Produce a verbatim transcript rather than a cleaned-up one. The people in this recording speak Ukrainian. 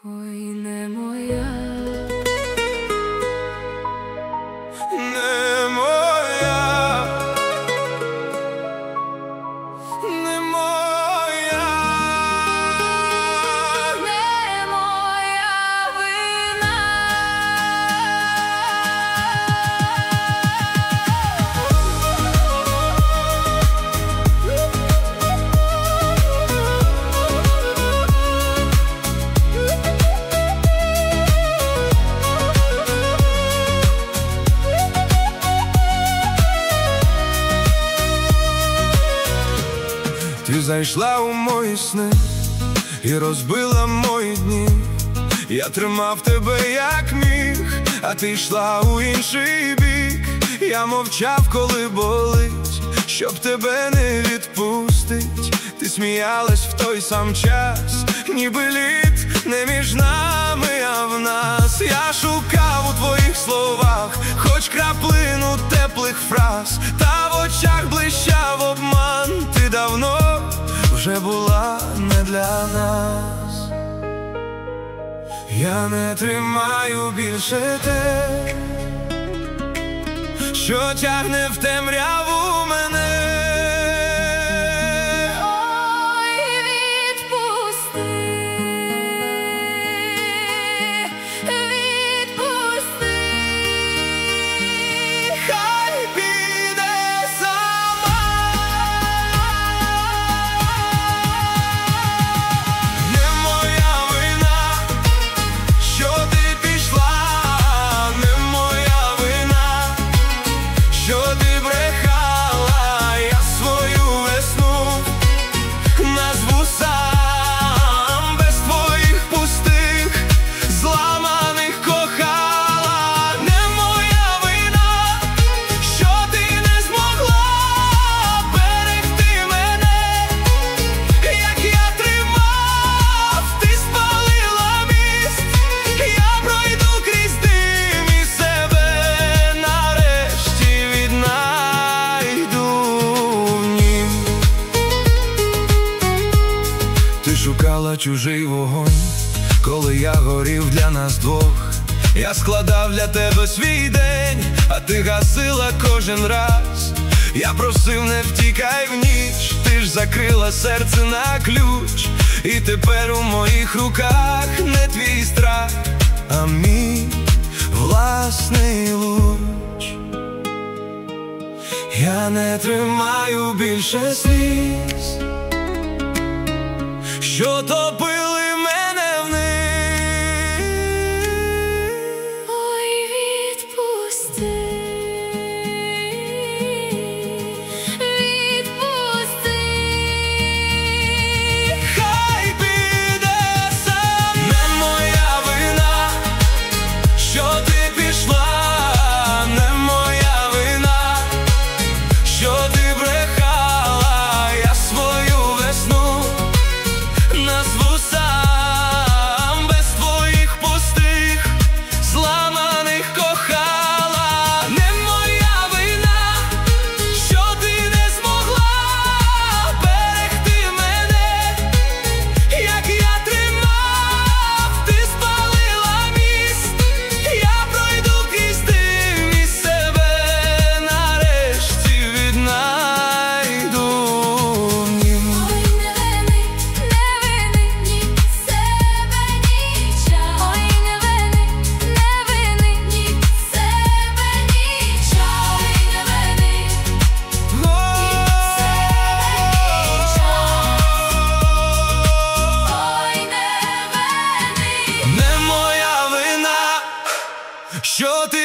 Ой, не моя, не моя, не моя, не моя вина. Ти зайшла у мої сни і розбила мої дні. Я тримав тебе як міг, а ти йшла у інший бік. Я мовчав, коли болить, щоб тебе не відпустить. Ти сміялась в той сам час, ніби лід не між нами, а в нас. Я шукав у твоїх словах хоч краплину теплих фраз, та в очах блищав обман. Ти давно вже була не для нас. Я не тримаю більше те, що тягне в темряву мене. Ой, відпусти, відпусти. Хай піде сама. Не моя вина, що ти пішла. Не моя вина, що ти брехала. Я свою весну назву сам, без твоїх пустих, зламаних кохала. Не моя вина, що ти не змогла берегти мене. Як я тримав, ти спалила міст. Я пройду крізь дим і себе нарешті віднайду в нім. Ти шукала чужий вогонь, коли я горів для нас двох. Я складав для тебе свій день, а ти гасила кожен раз. Я просив, не втікай в ніч, ти ж закрила серце на ключ. І тепер у моїх руках не твій страх, а мій власний луч. Я не тримаю більше сліз, що топили мене в них. Ой, відпусти, відпусти. Хай піде сам. Не моя вина, що ти пішла. Не моя вина, що ти брехала. Я свою весну назву сам, без твоїх пустих, зламаних кохала. Не моя вина, що ти не змогла берегти мене. Як я тримав, ти спалила міст. Я пройду крізь дим і себе нарешті віднайду в нім. Ой, не вини, не вини ні себе, ні час. Ой, не вини, не вини ні себе, ні час. Ой, не вини ні себе, ні час. Ой, не вини. Не моя вина, що ти